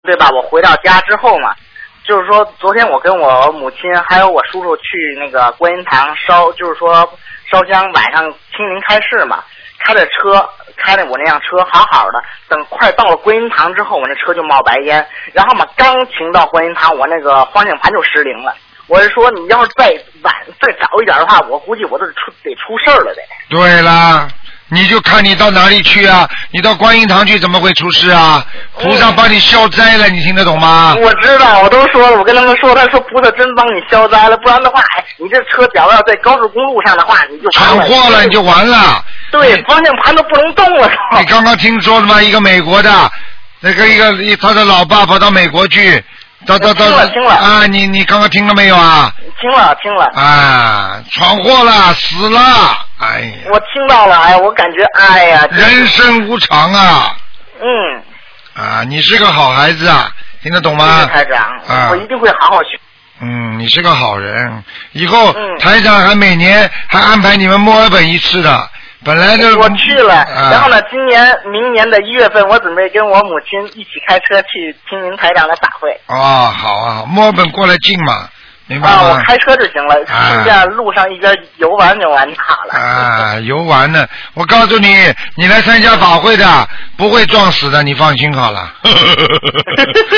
对吧？我回到家之后嘛，就是说昨天我跟我母亲还有我叔叔去那个观音堂烧，就是说烧香，晚上清明开市嘛，开着车。开着我那辆车好好的，等快到了观音堂之后，我那车就冒白烟，然后嘛，刚停到观音堂，我那个方向盘就失灵了。我是说，你要是再早一点的话，我估计我都得出事儿了得。 对啦，你就看你到哪里去啊？你到观音堂去怎么会出事啊？菩萨帮你消灾了，你听得懂吗？ 我知道，我都说了，我跟他们说，他说菩萨真帮你消灾了，不然的话，你这车假如要在高速公路上的话，你就闯祸了，你就完了。 对，方向盘都不能动了。 你刚刚听说了吗？一个美国的，那个他的老爸跑到美国去， 听了啊！你刚刚听了没有啊？ 听了。 啊，闯祸了，死了，哎呀！ 我听到了，哎，我感觉，哎呀， 人生无常啊。 嗯。 啊，你是个好孩子啊，听得懂吗？ 台长，我一定会好好学。 你是个好人，以后台长还每年还安排你们墨尔本一次的。本来就我去了，然后呢，明年的1月份，我准备跟我母亲一起开车去听您台长的法会。 哦，好啊，墨尔本过来近嘛，明白吗？ 我开车就行了，顺便路上一边游玩就完好了。 啊，游玩呢，我告诉你，你来参加法会的不会撞死的，你放心好了。